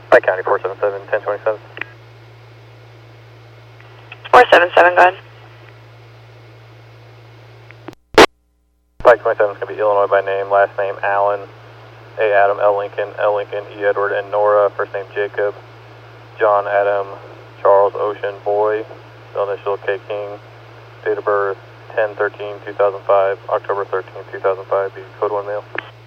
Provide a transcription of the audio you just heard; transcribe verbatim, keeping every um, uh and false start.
Pike County four seven seven, ten twenty-seven. four seven seven, go ahead. Pike twenty-seven is going to be Illinois by name, last name Allen, A Adam, L Lincoln, L Lincoln, E Edward, and Nora, first name Jacob, John Adam, Charles Ocean Boy, the initial K King, date of birth ten thirteen two thousand five, October thirteenth two thousand five, be code one male.